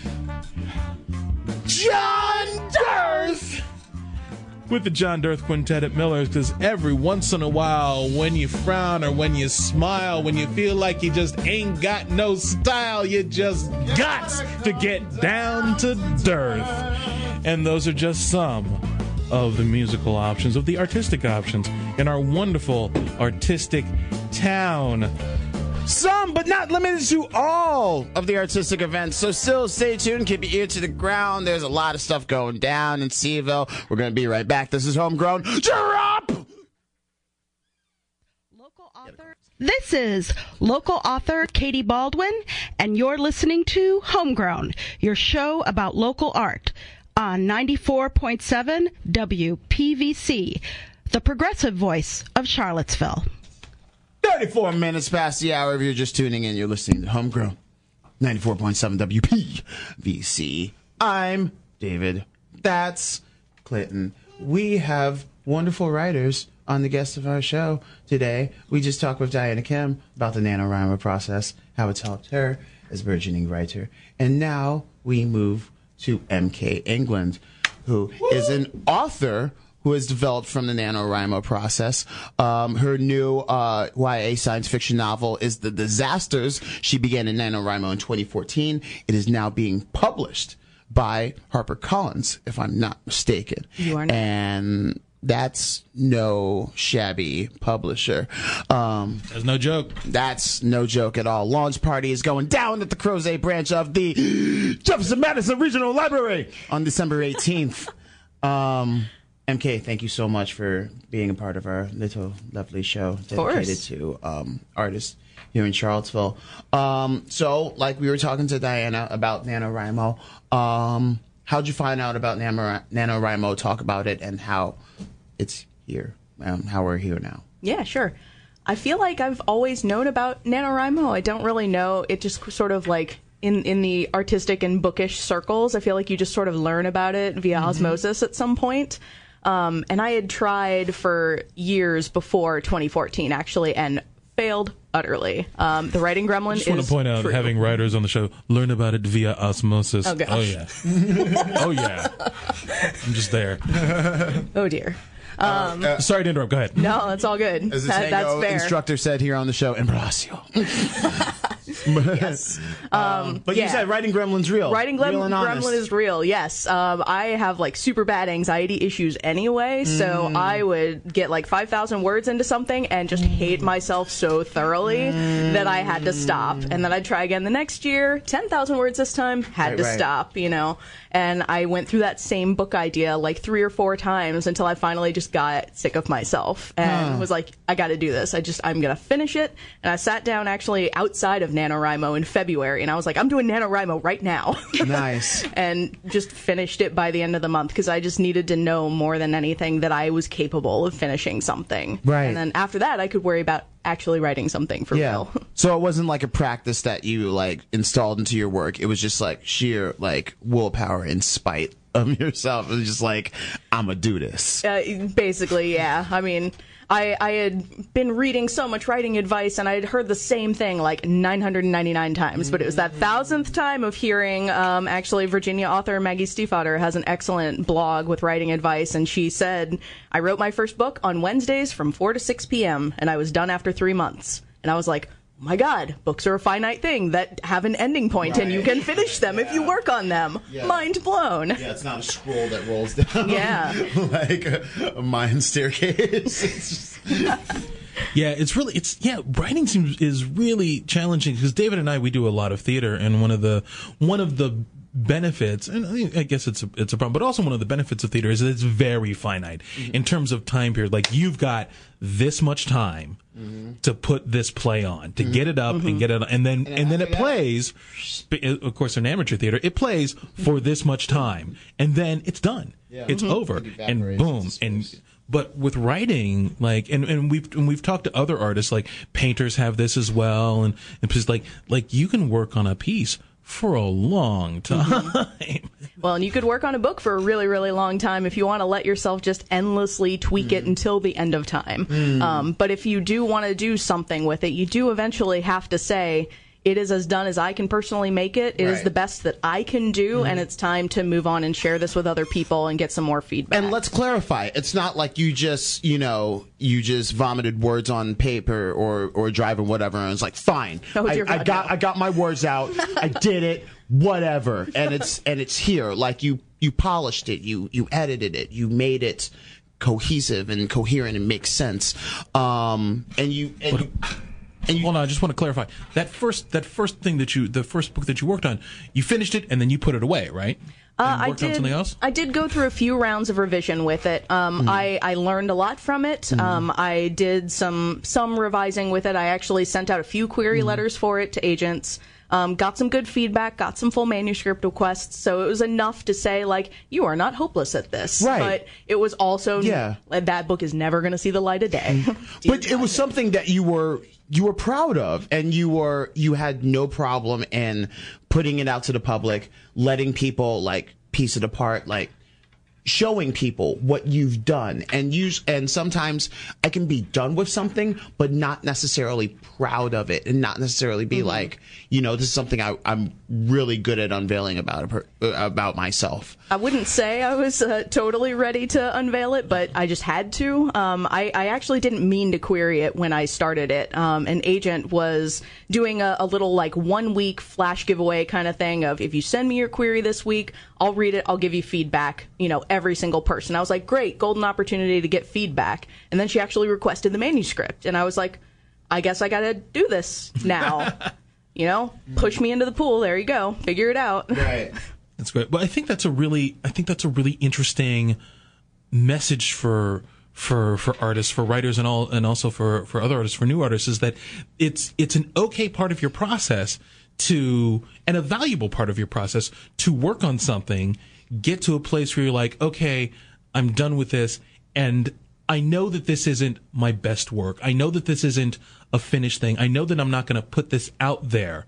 John Dirth with the John Dirth Quintet at Miller's, because every once in a while, when you frown or when you smile, when you feel like you just ain't got no style, you just got to get down to Dirth. And those are just some of the musical options, of the artistic options in our wonderful artistic town. Some, but not limited to all of the artistic events. So still stay tuned, keep your ear to the ground. There's a lot of stuff going down in Seville. We're going to be right back. This is Homegrown. Drop! Local author. This is local author Katie Baldwin, and you're listening to Homegrown, your show about local art on ninety-four point seven W P V C, the progressive voice of Charlottesville. thirty-four minutes past the hour. If you're just tuning in, you're listening to Homegrown, ninety-four point seven W P V C. I'm David. That's Clinton. We have wonderful writers on the guest of our show today. We just talked with Diana Kim about the NaNoWriMo process, how it's helped her as a burgeoning writer. And now we move to M K England, who Woo! is an author who has developed from the NaNoWriMo process. Um, her new uh, Y A science fiction novel is The Disasters. She began in NaNoWriMo in twenty fourteen. It is now being published by HarperCollins, if I'm not mistaken. You are not. And that's no shabby publisher. Um, That's no joke. That's no joke at all. Launch party is going down at the Crozet branch of the Jefferson Madison Regional Library on December eighteenth. Um, M K, thank you so much for being a part of our little lovely show dedicated to um, artists here in Charlottesville. Um, so, like we were talking to Diana about NaNoWriMo, um, how'd you find out about Nano, NaNoWriMo, talk about it, and how it's here, um, how we're here now? Yeah, sure. I feel like I've always known about NaNoWriMo. I don't really know. It just sort of like in, in the artistic and bookish circles, I feel like you just sort of learn about it via mm-hmm. osmosis at some point. Um, and I had tried for years before twenty fourteen, actually, and failed utterly. Um, the Writing Gremlin I just is want to point out, true. having writers on the show learn about it via osmosis. Oh, gosh. Oh, yeah. Oh, yeah. I'm just there. Oh, dear. Um, Uh, Sorry to interrupt. Go ahead. no, that's all good. As the That- that's tango fair. instructor said here on the show, Embrasio. Yes. Um, But yeah. you said Writing Gremlin's real. Writing real Grem- and honest. Gremlin is real, yes. Um, I have like super bad anxiety issues anyway, so Mm. I would get like five thousand words into something and just hate myself so thoroughly that I had to stop. And then I'd try again the next year, ten thousand words this time, had Right, to right. stop, you know. And I went through that same book idea like three or four times until I finally just got sick of myself and Huh. was like, I gotta do this. I just, I'm gonna finish it. And I sat down actually outside of NaNoWriMo in February and I was like, I'm doing NaNoWriMo right now. Nice. And just finished it by the end of the month because I just needed to know more than anything that I was capable of finishing something. Right. And then after that, I could worry about actually writing something for Yeah. real. So it wasn't like a practice that you like installed into your work. It was just like sheer like willpower and spite of yourself. It was just like, I'm gonna do this. Uh, basically, yeah. I mean, I, I had been reading so much writing advice and I had heard the same thing like nine hundred ninety-nine times, but it was that thousandth time of hearing, um, actually, Virginia author Maggie Stiefvater has an excellent blog with writing advice, and she said, I wrote my first book on Wednesdays from four to six p.m., and I was done after three months. And I was like, oh my God, books are a finite thing that have an ending point and you can finish them if you work on them. Yeah. Mind blown. Yeah, it's not a scroll that rolls down. Yeah. like a, a mind staircase. It's just- Yeah, it's really it's yeah. Writing seems is really challenging because David and I we do a lot of theater, and one of the one of the benefits, and I guess it's a, it's a problem, but also one of the benefits of theater is that it's very finite mm-hmm. in terms of time period. Like you've got this much time mm-hmm. to put this play on, to mm-hmm. get it up mm-hmm. and get it, and then and, and then it plays. Of course, in amateur theater, it plays for this much time, and then it's done. Yeah. It's mm-hmm. over, and boom, and. But with writing, like, and, and we've and we've talked to other artists, like painters have this as well, and and just like like you can work on a piece for a long time. Mm-hmm. Well, and you could work on a book for a really, really long time if you want to let yourself just endlessly tweak mm. it until the end of time. Mm. Um, but if you do want to do something with it, you do eventually have to say, it is as done as I can personally make it. It right. is the best that I can do, mm-hmm. and it's time to move on and share this with other people and get some more feedback. And let's clarify, it's not like you just, you know, you just vomited words on paper or or driving whatever, and it's like, fine, oh, I, dear God, I got no. I got my words out, I did it, whatever, and it's and it's here. Like you you polished it, you you edited it, you made it cohesive and coherent and makes sense, um, and you and you. And you, Hold on, I just want to clarify that first that first thing that you the first book that you worked on, you finished it and then you put it away, right? Uh, and worked I did. on something else? I did go through a few rounds of revision with it. Um, mm. I, I learned a lot from it. Mm. Um, I did some some revising with it. I actually sent out a few query mm. letters for it to agents. Um, got some good feedback, got some full manuscript requests, so it was enough to say, like, you are not hopeless at this. Right. But it was also, yeah. that book is never going to see the light of day. But it was something that you were you were proud of, and you were you had no problem in putting it out to the public, letting people, like, piece it apart, like, showing people what you've done. And use and sometimes I can be done with something but not necessarily proud of it, and not necessarily be mm-hmm. like, you know, this is something I, I'm really good at unveiling about about myself. I wouldn't say I was uh, totally ready to unveil it, but I just had to. Um, I, I actually didn't mean to query it when I started it. Um, an agent was doing a, a little like one week flash giveaway kind of thing of, if you send me your query this week, I'll read it, I'll give you feedback, you know, every single person. I was like, great, golden opportunity to get feedback. And then she actually requested the manuscript. And I was like, I guess I gotta do this now. You know, push me into the pool. There you go. Figure it out. Right. That's great. Well, I think that's a really, I think that's a really interesting message for for for artists, for writers, and all, and also for for other artists, for new artists, is that it's it's an okay part of your process to, and a valuable part of your process to work on something, get to a place where you're like, okay, I'm done with this, and I know that this isn't my best work. I know that this isn't a finished thing. I know that I'm not going to put this out there,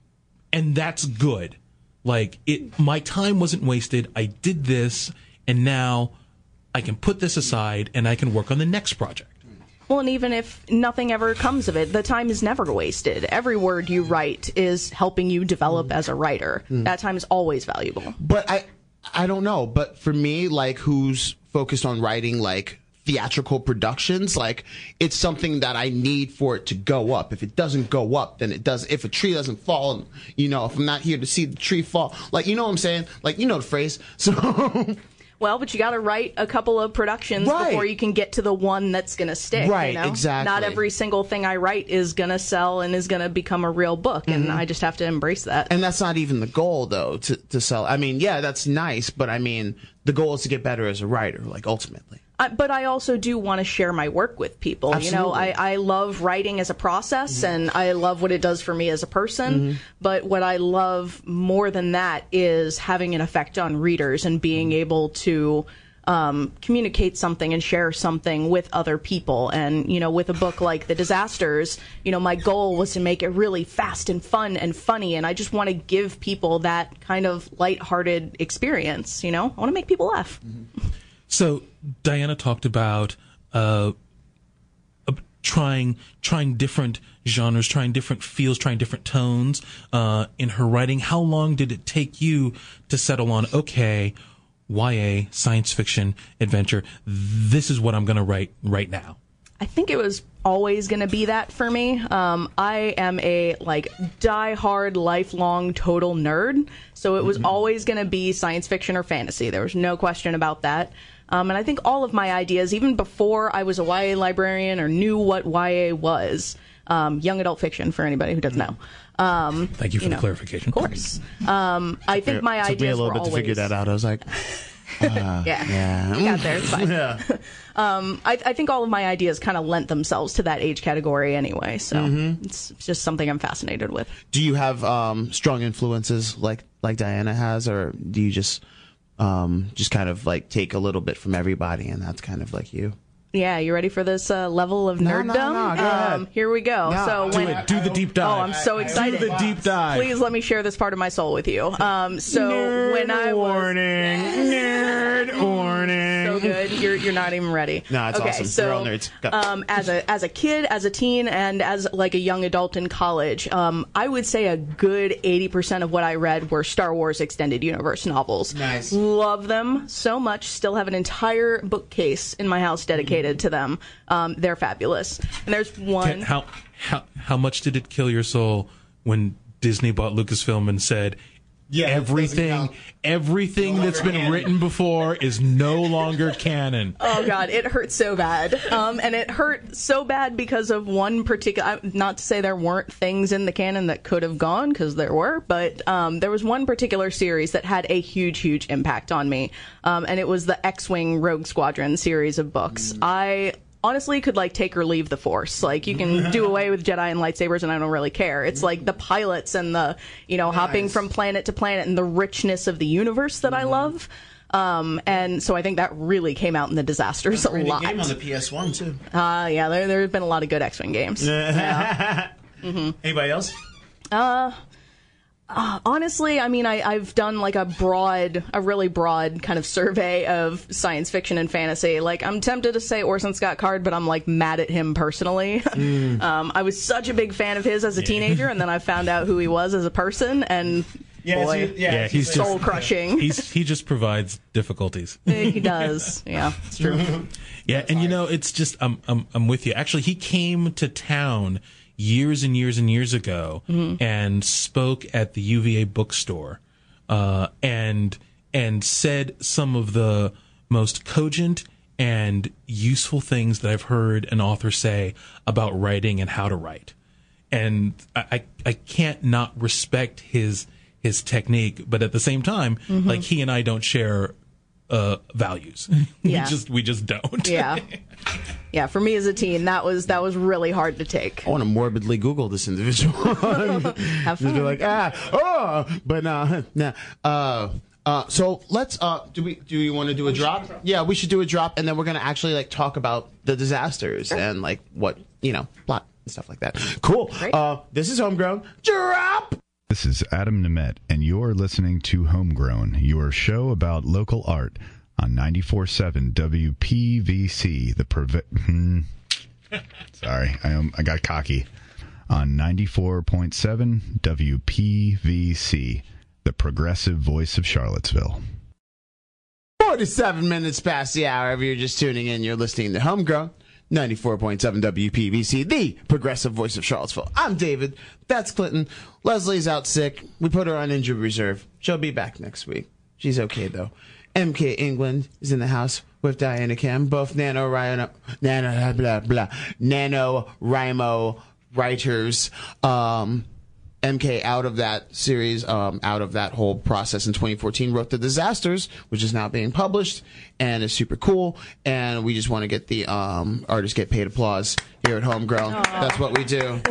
and that's good. Like, it, my time wasn't wasted. I did this, and now I I can put this aside and I can work on the next project. Well, and even if nothing ever comes of it, the time is never wasted. Every word you write is helping you develop mm. as a writer. Mm. That time is always valuable. But I, I don't know. But for me, like, who's focused on writing, like, theatrical productions, like, it's something that I need for it to go up. If it doesn't go up, then it does. If a tree doesn't fall, and, you know, if I'm not here to see the tree fall, like, you know what I'm saying? Like, you know the phrase. So... Well, but you got to write a couple of productions right. before you can get to the one that's going to stick. Right, you know? exactly. Not every single thing I write is going to sell and is going to become a real book, mm-hmm. and I just have to embrace that. And that's not even the goal, though, to, to sell. I mean, yeah, that's nice, but I mean, the goal is to get better as a writer, like, ultimately. I, but I also do want to share my work with people. Absolutely. You know, I, I love writing as a process, mm-hmm. and I love what it does for me as a person. Mm-hmm. But what I love more than that is having an effect on readers and being able to um, communicate something and share something with other people. And, you know, with a book like The Disasters, you know, my goal was to make it really fast and fun and funny. And I just want to give people that kind of lighthearted experience. You know, I want to make people laugh. Mm-hmm. So Diana talked about uh, uh, trying trying different genres, trying different feels, trying different tones uh, in her writing. How long did it take you to settle on, okay, Y A, science fiction, adventure, this is what I'm going to write right now? I think it was always going to be that for me. Um, I am a, like, die-hard, lifelong, total nerd, so it was mm-hmm. always going to be science fiction or fantasy. There was no question about that. Um, and I think all of my ideas, even before I was a Y A librarian or knew what Y A was, um, young adult fiction for anybody who doesn't know. Um, Thank you for you the know, clarification. Of course. Um, I think my it ideas took me a little were bit always... to figure that out. I was like, uh, yeah, yeah, we got there. It's fine. yeah. um, I, I think all of my ideas kind of lent themselves to that age category anyway, so mm-hmm. it's just something I'm fascinated with. Do you have um, strong influences like like Diana has, or do you just um, just kind of like take a little bit from everybody, and that's kind of like you? Yeah, you ready for this uh, level of no, nerddom? No, no, go um, ahead. Here we go. No, so do when, it. Do the deep dive. Oh, I'm so excited. Do the deep dive. Please let me share this part of my soul with you. Um, so Nerd when I was warning, nerd warning. So good, you're you're not even ready. No, it's okay, awesome. So, We're all nerds. Go. Um, as a as a kid, as a teen, and as like a young adult in college, um, I would say a good eighty percent of what I read were Star Wars extended universe novels. Nice. Love them so much. Still have an entire bookcase in my house dedicated mm-hmm. to them. Um, they're fabulous. And there's one. Can, how how how much did it kill your soul when Disney bought Lucasfilm and said, yeah, everything everything no that's been canon. written before is no longer canon? Oh God, it hurt so bad. Um, and it hurt so bad because of one particular, not to say there weren't things in the canon that could have gone, because there were, but um, there was one particular series that had a huge, huge impact on me. Um, and it was the X-Wing Rogue Squadron series of books. Mm. I honestly could like take or leave the Force. Like, you can do away with Jedi and lightsabers and I don't really care. It's like the pilots and the, you know, nice. hopping from planet to planet and the richness of the universe that mm-hmm. I love. Um, and so I think that really came out in The Disasters a lot. Game on the P S one too. Uh, yeah, there there have been a lot of good X-Wing games. Yeah. mm-hmm. Anybody else? Uh, Uh, honestly, I mean, I, I've done like a broad, a really broad kind of survey of science fiction and fantasy. Like, I'm tempted to say Orson Scott Card, but I'm like mad at him personally. Mm. um, I was such a big fan of his as a yeah. teenager, and then I found out who he was as a person, and yeah, boy, he, yeah, yeah, he's soul just, crushing. He's he just provides difficulties. He does. Yeah, it's true. Yeah, and you know, it's just I'm I'm I'm with you. Actually, he came to town years and years and years ago mm-hmm. and spoke at the U V A bookstore uh, and and said some of the most cogent and useful things that I've heard an author say about writing and how to write. And I, I, I can't not respect his his technique, but at the same time, mm-hmm. like, he and I don't share uh, values. Yeah. we just we just don't. Yeah. Yeah, for me as a teen, that was that was really hard to take. I want to morbidly Google this individual. Have fun. Just be like, ah, oh, but nah, nah. Uh, uh, so let's. Uh, do we do we want to do a drop? Yeah, we should do a drop, and then we're gonna actually like talk about the disasters sure. and like what you know, plot and stuff like that. Cool. Uh, this is Homegrown. Drop. This is Adam Nemeth, and you're listening to Homegrown, your show about local art on ninety-four point seven W P V C. The preve- hmm. Sorry, I am, I got cocky. On ninety-four point seven W P V C, the progressive voice of Charlottesville. forty-seven minutes past the hour. If you're just tuning in, you're listening to Homegrown, ninety-four point seven W P V C, the progressive voice of Charlottesville. I'm David. That's Clinton. Leslie's out sick. We put her on injured reserve. She'll be back next week. She's okay, though. M K England is in the house with Diana Kim. Both Nano, Rhino, Nano, blah, blah, NaNoWriMo writers. Um, M K, out of that series, um, out of that whole process in twenty fourteen, wrote The Disasters, which is now being published and is super cool. And we just want to get the um, artists get paid applause here at Homegrown. Aww. That's what we do.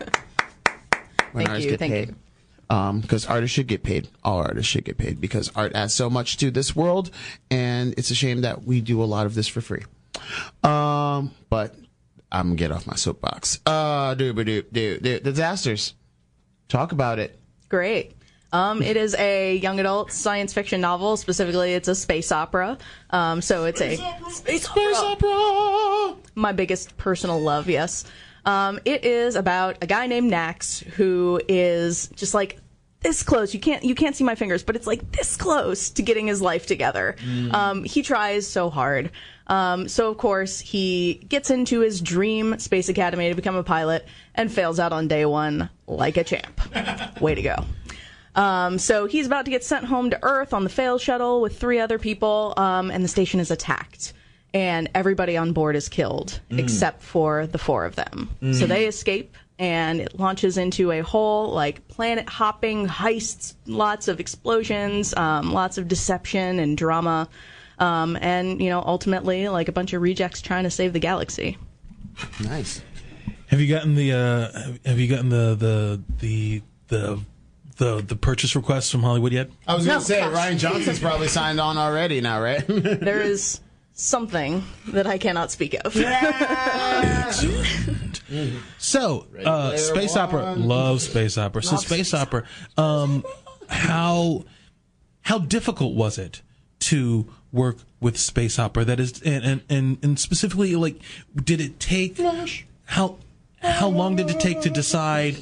When thank artists you, get thank paid. you. Because um, artists should get paid. All artists should get paid because art adds so much to this world, and it's a shame that we do a lot of this for free. Um, but I'm gonna get off my soapbox. Uh, do do do do Disasters. Talk about it. Great. Um, it is a young adult science fiction novel. Specifically, it's a space opera. Um, so it's space a opera. space, space opera. opera. My biggest personal love, yes. Um, it is about a guy named Nax who is just like this close. You can't you can't see my fingers, but it's like this close to getting his life together. Mm. Um, he tries so hard. Um, so, of course, he gets into his dream space academy to become a pilot and fails out on day one like a champ. Way to go. Um, so he's about to get sent home to Earth on the fail shuttle with three other people, um, and the station is attacked. And everybody on board is killed, mm. except for the four of them. Mm. So they escape, and it launches into a whole, like, planet-hopping heists, lots of explosions, um, lots of deception and drama. Um, and, you know, ultimately, like a bunch of rejects trying to save the galaxy. Nice. Have you gotten the, uh, have you gotten the, the, the, the, the, the purchase requests from Hollywood yet? I was going to No, say, gosh. Ryan Johnson's probably signed on already now, right? There is something that I cannot speak of. So, uh, space opera, love space opera. So, space opera, um, how, how difficult was it to work with space opera? That is, and, and, and specifically, like, did it take, how, how long did it take to decide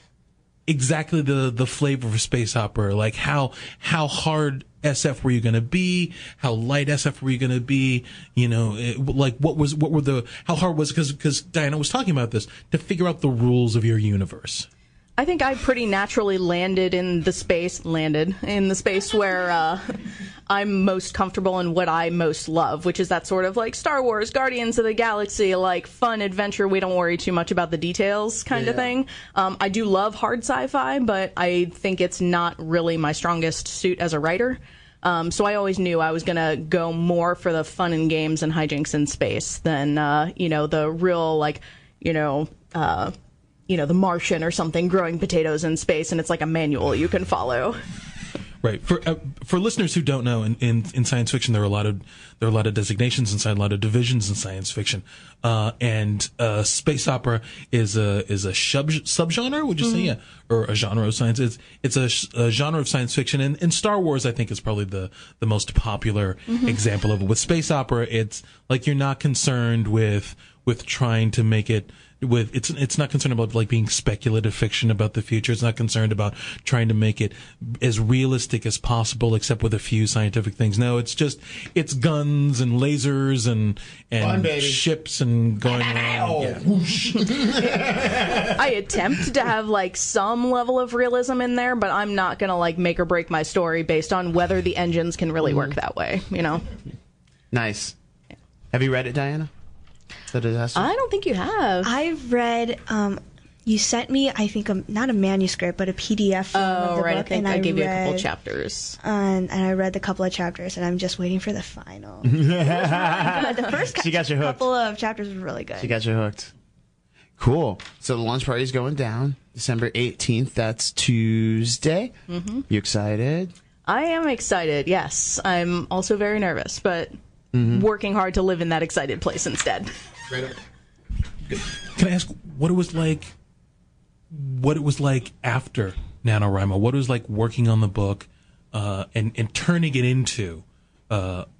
exactly the, the flavor of space opera? Like, how, how hard S F were you going to be? How light S F were you going to be? You know, it, like, what was, what were the, how hard was it? Cause, cause Diana was talking about this, to figure out the rules of your universe. I think I pretty naturally landed in the space, landed in the space where uh, I'm most comfortable and what I most love, which is that sort of like Star Wars, Guardians of the Galaxy, like fun adventure, we don't worry too much about the details kind yeah. of thing. Um, I do love hard sci-fi, but I think it's not really my strongest suit as a writer. Um, so I always knew I was going to go more for the fun and games and hijinks in space than, uh, you know, the real, like, you know, uh, you know, The Martian or something, growing potatoes in space, and it's like a manual you can follow. Right. For uh, for listeners who don't know, in, in, in science fiction, there are a lot of there are a lot of designations inside, a lot of divisions in science fiction, uh, and uh, space opera is a is a sub subgenre. Would you mm-hmm. say, yeah, or a genre of science? It's it's a, a genre of science fiction, and, and Star Wars, I think, is probably the the most popular mm-hmm. example of it. With space opera, it's like you're not concerned with with trying to make it. With it's it's not concerned about like being speculative fiction about the future. It's not concerned about trying to make it as realistic as possible, except with a few scientific things. No, it's just it's guns and lasers and and Fun, ships and going around. Yeah. I attempt to have like some level of realism in there, but I'm not gonna like make or break my story based on whether the engines can really work that way. You know. Nice. Yeah. Have you read it, Diana? The Disasters? I don't think you have. I've read, um, you sent me, I think, a, not a manuscript, but a P D F form oh, of the right. book. I think and I, I gave read, you a couple chapters. And, and I read the couple of chapters, and I'm just waiting for the final. The first she got you hooked. couple of chapters were really good. She got you hooked. Cool. So the launch party's going down December eighteenth. That's Tuesday. Mm-hmm. You excited? I am excited, yes. I'm also very nervous, but mm-hmm. working hard to live in that excited place instead. Right up. Good. Can I ask what it was like? What it was like after NaNoWriMo? What it was like working on the book uh, and and turning it into uh, uh,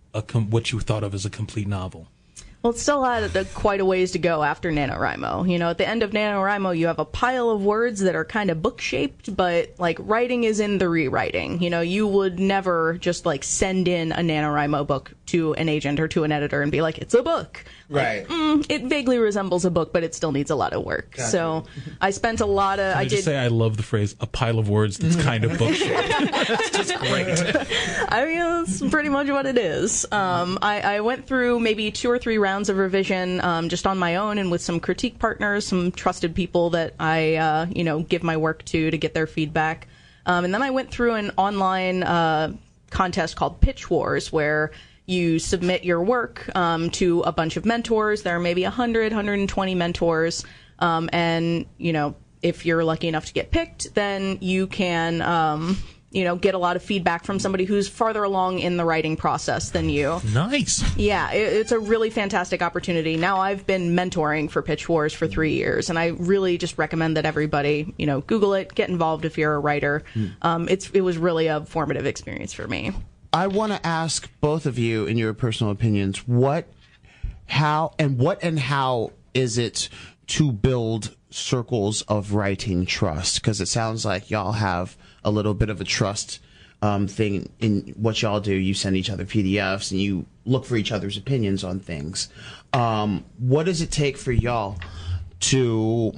a com- what you thought of as a complete novel? Well, it still had a, quite a ways to go after NaNoWriMo. You know, at the end of NaNoWriMo, you have a pile of words that are kind of book-shaped, but, like, writing is in the rewriting. You know, you would never just, like, send in a NaNoWriMo book to an agent or to an editor and be like, it's a book. Right. Like, mm, it vaguely resembles a book, but it still needs a lot of work. Gotcha. So I spent a lot of... Can I, I just did say I love the phrase, a pile of words that's kind of book-shaped. It's just great. I mean, that's pretty much what it is. Um, I, I went through maybe two or three rounds of revision um, just on my own and with some critique partners, some trusted people that I, uh, you know, give my work to to get their feedback. Um, and then I went through an online uh, contest called Pitch Wars, where you submit your work um, to a bunch of mentors. There are maybe one hundred, one hundred twenty mentors. Um, and, you know, if you're lucky enough to get picked, then you can... Um, you know, get a lot of feedback from somebody who's farther along in the writing process than you. Nice. Yeah, it, it's a really fantastic opportunity. Now, I've been mentoring for Pitch Wars for three years, and I really just recommend that everybody, you know, Google it, get involved if you're a writer. Mm. Um, it's it was really a formative experience for me. I want to ask both of you, in your personal opinions, what, how, and what and how is it to build circles of writing trust? Because it sounds like y'all have a little bit of a trust um, thing in what y'all do. You send each other P D Fs and you look for each other's opinions on things. Um, what does it take for y'all to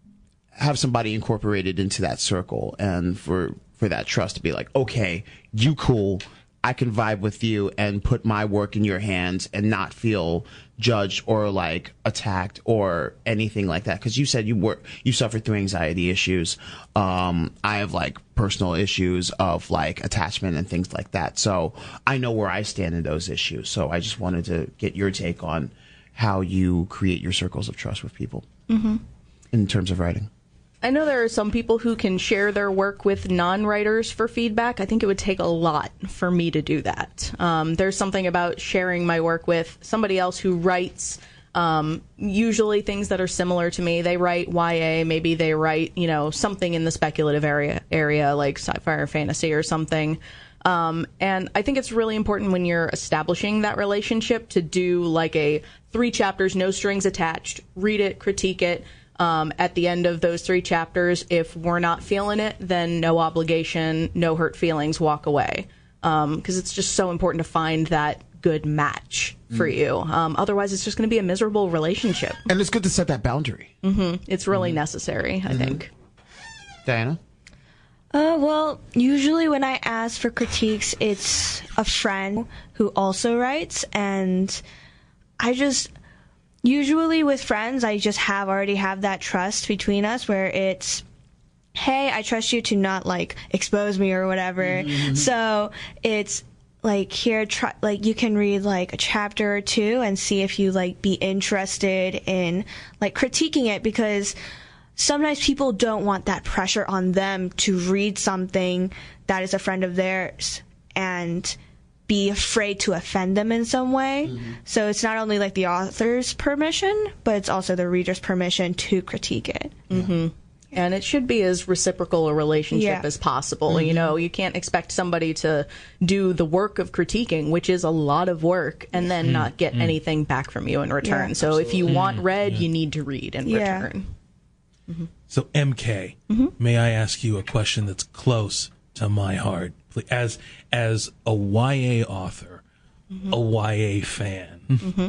have somebody incorporated into that circle and for, for that trust to be like, okay, you cool, I can vibe with you and put my work in your hands and not feel judged or like attacked or anything like that? Because you said you were you suffered through anxiety issues. Um, I have like personal issues of like attachment and things like that. So I know where I stand in those issues. So I just wanted to get your take on how you create your circles of trust with people mm-hmm. in terms of writing. I know there are some people who can share their work with non-writers for feedback. I think it would take a lot for me to do that. Um, there's something about sharing my work with somebody else who writes um, usually things that are similar to me. They write Y A, maybe they write, you know, something in the speculative area, area like sci-fi or fantasy or something. Um, and I think it's really important when you're establishing that relationship to do like a three chapters, no strings attached, read it, critique it. Um, at the end of those three chapters, if we're not feeling it, then no obligation, no hurt feelings, walk away. Um, 'cause it's just so important to find that good match for mm. you. Um, otherwise, it's just going to be a miserable relationship. And it's good to set that boundary. Mm-hmm. It's really mm-hmm. necessary, I mm-hmm. think. Diana? Uh, well, usually when I ask for critiques, it's a friend who also writes, and I just... Usually with friends, I just have already have that trust between us where it's, hey, I trust you to not, like, expose me or whatever. Mm-hmm. So it's, like, here, try, like, you can read, like, a chapter or two and see if you, like, be interested in, like, critiquing it, because sometimes people don't want that pressure on them to read something that is a friend of theirs and be afraid to offend them in some way. Mm-hmm. So it's not only like the author's permission, but it's also the reader's permission to critique it. Mm-hmm. And it should be as reciprocal a relationship yeah. as possible. Mm-hmm. You know, you can't expect somebody to do the work of critiquing, which is a lot of work, and then mm-hmm. not get mm-hmm. anything back from you in return. Yeah, so absolutely. If you want read, mm-hmm. you need to read in yeah. return. Mm-hmm. So M K, mm-hmm. may I ask you a question that's close to my heart? As as a Y A author, mm-hmm. a Y A fan. Mm-hmm.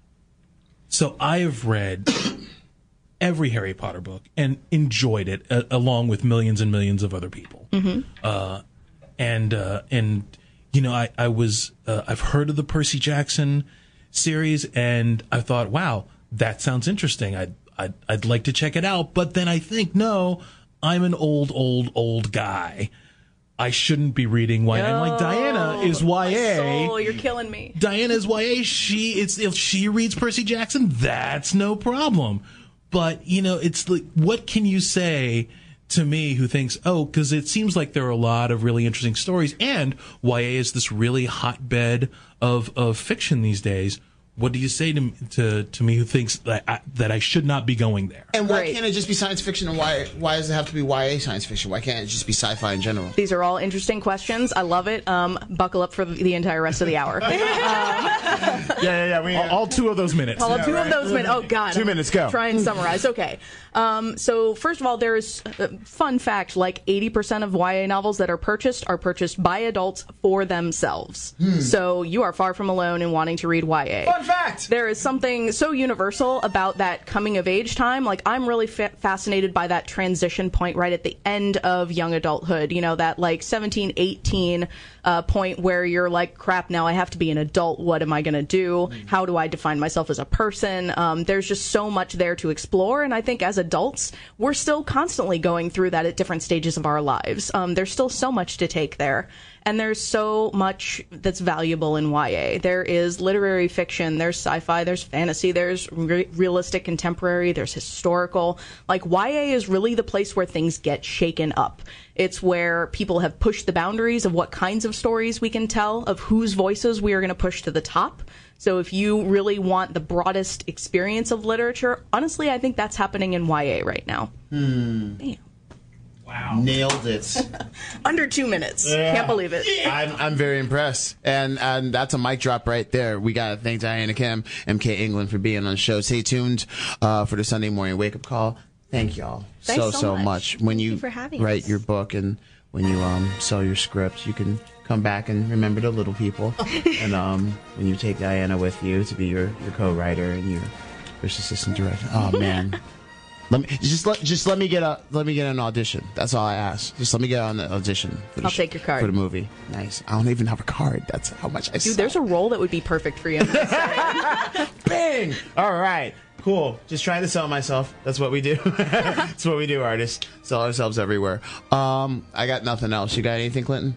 So I have read every Harry Potter book and enjoyed it, uh, along with millions and millions of other people. Mm-hmm. Uh, and uh, and you know, I I was uh, I've heard of the Percy Jackson series, and I thought, wow, that sounds interesting. I'd I'd, I'd like to check it out. But then I think, no, I'm an old, old, old guy. I shouldn't be reading Y A. No, and like Diana is Y A. Oh, you're killing me. Diana is Y A. She it's if she reads Percy Jackson, that's no problem. But you know, it's like, what can you say to me who thinks, oh, because it seems like there are a lot of really interesting stories, and Y A is this really hotbed of of fiction these days. what do you say to to, to me who thinks that I, that I should not be going there? And why Great. can't it just be science fiction? And why why does it have to be Y A science fiction? Why can't it just be sci-fi in general? These are all interesting questions. I love it. Um, buckle up for the, the entire rest of the hour. um, Yeah, yeah, yeah. We, all, all two of those minutes. all two of those minutes. Oh, God. Two minutes, go. Try and summarize. Okay. Um, so, first of all, there's a fun fact, like eighty percent of Y A novels that are purchased are purchased by adults for themselves. Hmm. So, you are far from alone in wanting to read Y A. Fun fact! There is something so universal about that coming of age time. Like, I'm really fa- fascinated by that transition point right at the end of young adulthood. You know, that like seventeen, eighteen uh, point where you're like, crap, now I have to be an adult. What am I going to do? How do I define myself as a person? Um, there's just so much there to explore. And I think as adults, we're still constantly going through that at different stages of our lives. Um, there's still so much to take there. And there's so much that's valuable in Y A. There is literary fiction, there's sci-fi, there's fantasy, there's re- realistic contemporary, there's historical. Like, Y A is really the place where things get shaken up. It's where people have pushed the boundaries of what kinds of stories we can tell, of whose voices we are going to push to the top. So if you really want the broadest experience of literature, honestly, I think that's happening in Y A right now. Hmm. Damn. Wow. Nailed it. Under two minutes. Yeah. Can't believe it. I'm, I'm very impressed. And and that's a mic drop right there. We got to thank Diana Kim, M K England, for being on the show. Stay tuned uh, for the Sunday morning wake-up call. Thank y'all Thanks so, so so much. much. When Thank you, you for having write us. your book and when you um, sell your script, you can come back and remember the little people. And um, when you take Diana with you to be your, your co-writer and your first assistant director. Oh, man. Let me just let just let me get a let me get an audition. That's all I ask. Just let me get on the audition. For the I'll sh- take your card. for the movie. Nice. I don't even have a card. That's how much I. Dude, there's a role that would be perfect for you. Bang! All right. Cool. Just trying to sell myself. That's what we do. That's what we do, artists. Sell ourselves everywhere. Um, I got nothing else. You got anything, Clinton?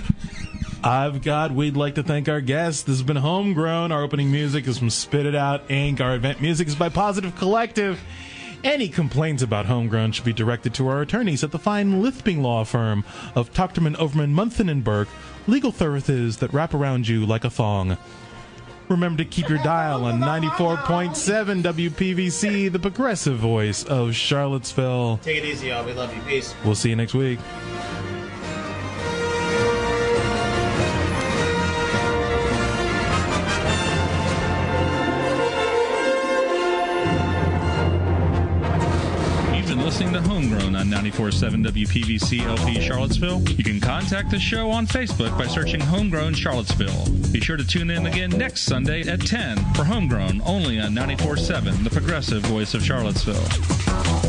I've got, we'd like to thank our guests. This has been Homegrown. Our opening music is from Spit It Out, Incorporated. Our event music is by Positive Collective. Any complaints about Homegrown should be directed to our attorneys at the fine Lithbing Law Firm of Tochterman, Overman, Munthin and Burke, legal services that wrap around you like a thong. Remember to keep your dial on ninety-four point seven W P V C, the progressive voice of Charlottesville. Take it easy, y'all. We love you. Peace. We'll see you next week. Listening to Homegrown on ninety-four point seven W P V C L P Charlottesville. You can contact the show on Facebook by searching Homegrown Charlottesville. Be sure to tune in again next Sunday at ten for Homegrown, only on ninety-four point seven, the progressive voice of Charlottesville.